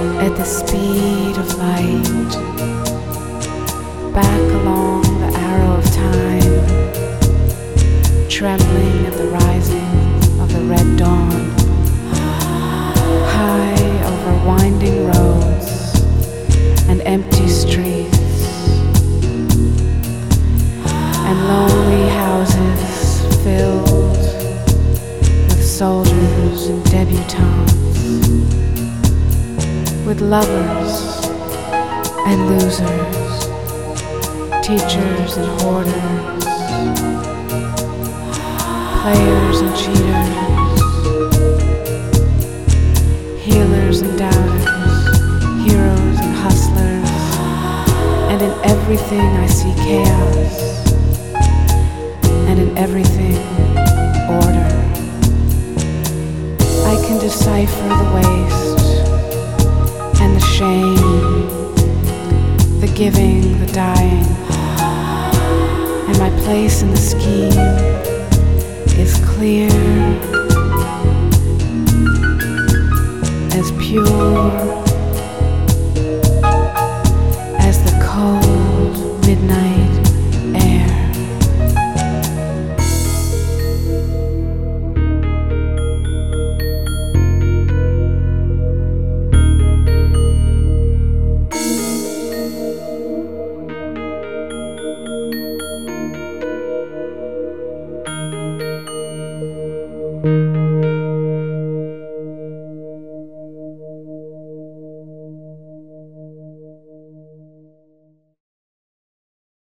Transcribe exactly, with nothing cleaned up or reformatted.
at the speed of light, back along the arrow of time, trembling at the rising of the red dawn, high over winding roads and empty streets and lonely houses filled with soldiers and debutantes, with lovers and losers, teachers and hoarders, players and cheaters, healers and doubters, heroes and hustlers, and in everything I see chaos, and in everything order. I can decipher the waste and the shame, the giving, the dying, and my place in the scheme is clear as pure